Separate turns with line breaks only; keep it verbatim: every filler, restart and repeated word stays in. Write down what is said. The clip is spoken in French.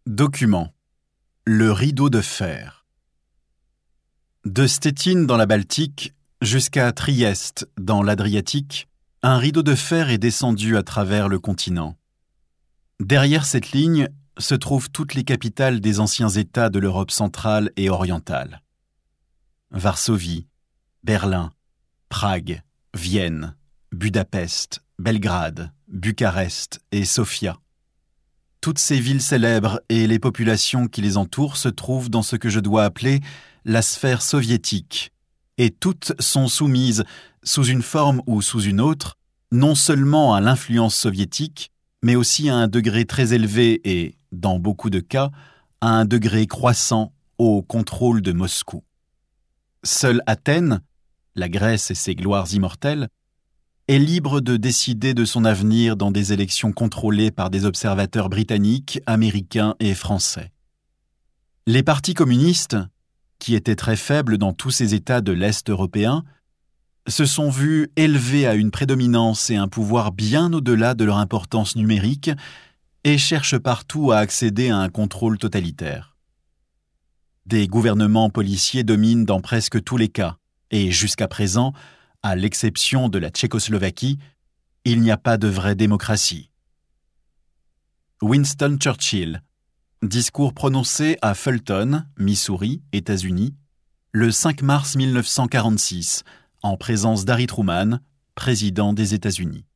Document. Le rideau de fer. De Stettin dans la Baltique jusqu'à Trieste dans l'Adriatique, un rideau de fer est descendu à travers le continent. Derrière cette ligne se trouvent toutes les capitales des anciens États de l'Europe centrale et orientale. Varsovie, Berlin, Prague, Vienne, Budapest, Belgrade, Bucarest et Sofia. Toutes ces villes célèbres et les populations qui les entourent se trouvent dans ce que je dois appeler la sphère soviétique, et toutes sont soumises, sous une forme ou sous une autre, non seulement à l'influence soviétique, mais aussi à un degré très élevé et, dans beaucoup de cas, à un degré croissant au contrôle de Moscou. Seule Athènes, la Grèce et ses gloires immortelles, est libre de décider de son avenir dans des élections contrôlées par des observateurs britanniques, américains et français. Les partis communistes, qui étaient très faibles dans tous ces États de l'Est européen, se sont vus élevés à une prédominance et un pouvoir bien au-delà de leur importance numérique et cherchent partout à accéder à un contrôle totalitaire. Des gouvernements policiers dominent dans presque tous les cas, et jusqu'à présent, à l'exception de la Tchécoslovaquie, il n'y a pas de vraie démocratie. Winston Churchill, discours prononcé à Fulton, Missouri, États-Unis, le cinq mars mille neuf cent quarante-six, en présence d'Harry Truman, président des États-Unis.